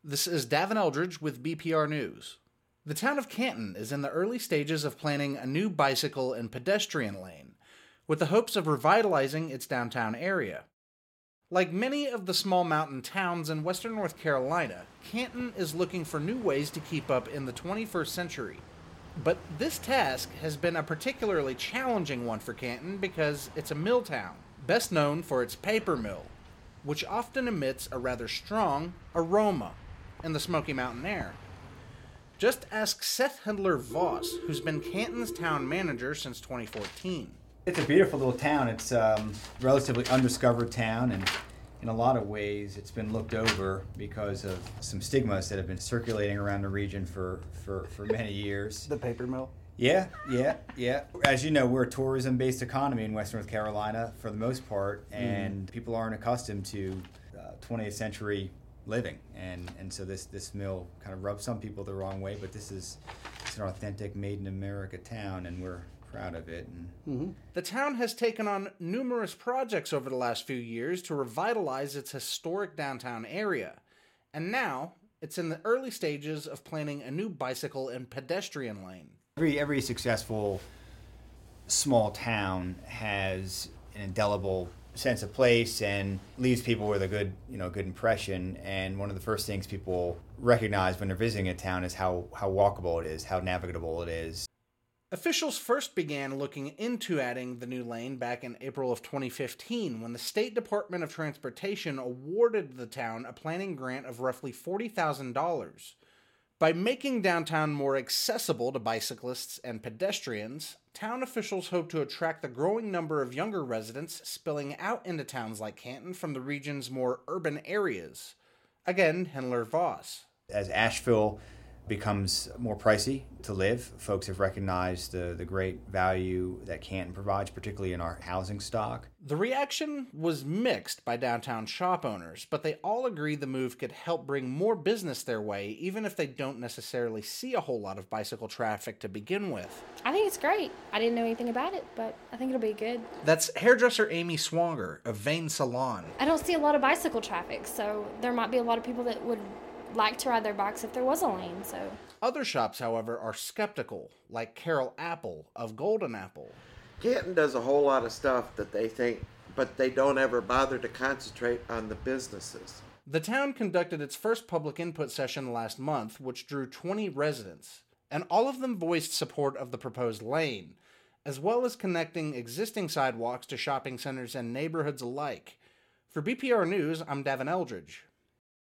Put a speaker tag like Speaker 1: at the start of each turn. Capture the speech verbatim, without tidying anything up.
Speaker 1: This is Davin Eldridge with B P R News. The town of Canton is in the early stages of planning a new bicycle and pedestrian lane, with the hopes of revitalizing its downtown area. Like many of the small mountain towns in western North Carolina, Canton is looking for new ways to keep up in the twenty-first century. But this task has been a particularly challenging one for Canton because it's a mill town, best known for its paper mill, which often emits a rather strong aroma in the Smoky Mountain air. Just ask Seth Hendler Voss, who's been Canton's town manager since twenty fourteen.
Speaker 2: It's a beautiful little town. It's um, a relatively undiscovered town, and in a lot of ways it's been looked over because of some stigmas that have been circulating around the region for, for, for many years.
Speaker 3: The paper mill?
Speaker 2: Yeah, yeah, yeah. As you know, we're a tourism-based economy in Western North Carolina for the most part, and mm. people aren't accustomed to uh, twentieth century living, and and so this this mill kind of rubs some people the wrong way, but this is it's an authentic made in America town, and we're proud of it. And
Speaker 1: mm-hmm. The town has taken on numerous projects over the last few years to revitalize its historic downtown area, and now it's in the early stages of planning a new bicycle and pedestrian lane.
Speaker 2: Every every successful small town has an indelible sense of place and leaves people with a good, you know, good impression. And one of the first things people recognize when they're visiting a town is how, how walkable it is, how navigable it is.
Speaker 1: Officials first began looking into adding the new lane back in April of twenty fifteen when the State Department of Transportation awarded the town a planning grant of roughly forty thousand dollars. By making downtown more accessible to bicyclists and pedestrians, town officials hope to attract the growing number of younger residents spilling out into towns like Canton from the region's more urban areas. Again, Hendler Voss.
Speaker 2: As Asheville becomes more pricey to live, folks have recognized the, the great value that Canton provides, particularly in our housing stock.
Speaker 1: The reaction was mixed by downtown shop owners, but they all agree the move could help bring more business their way, even if they don't necessarily see a whole lot of bicycle traffic to begin with.
Speaker 4: I think it's great. I didn't know anything about it, but I think it'll be good.
Speaker 1: That's hairdresser Amy Swanger of Vane Salon.
Speaker 4: I don't see a lot of bicycle traffic, so there might be a lot of people that would like to ride their bikes if there was a lane. So
Speaker 1: other shops, however, are skeptical, like Carol Apple of Golden Apple.
Speaker 5: Canton does a whole lot of stuff that they think, but they don't ever bother to concentrate on the businesses.
Speaker 1: The town conducted its first public input session last month, which drew twenty residents, and all of them voiced support of the proposed lane, as well as connecting existing sidewalks to shopping centers and neighborhoods alike. For B P R News, I'm Davin Eldridge.